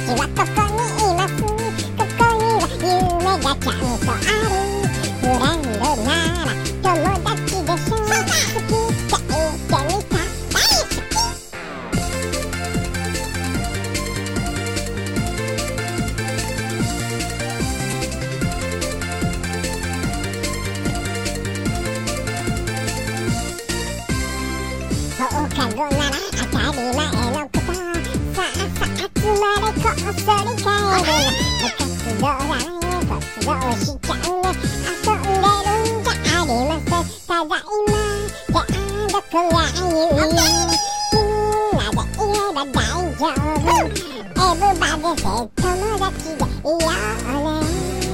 私はここにいます。ここには夢がちゃんとある。フレンドなら友達でしょ。好きって言ってみた。大好き。放課後なら当たり前のこと。さあさあ集まれこっそり帰るの。部活動だね活動しちゃうね。遊んでるんじゃありません。ただいまじゃあどこが言うよ。みんなでいれば大丈夫。エブバデセ友達でいようね。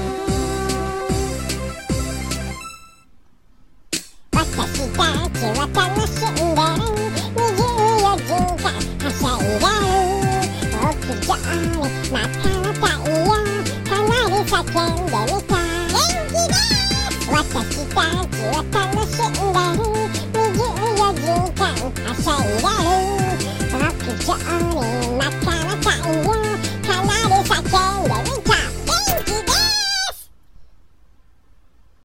私たちは楽しんでる。24時間はしゃいでる。屋上にまた太陽かなり叫んでみた。元気です。私たちは楽しんでる。24時間はしゃいでる。屋上にまた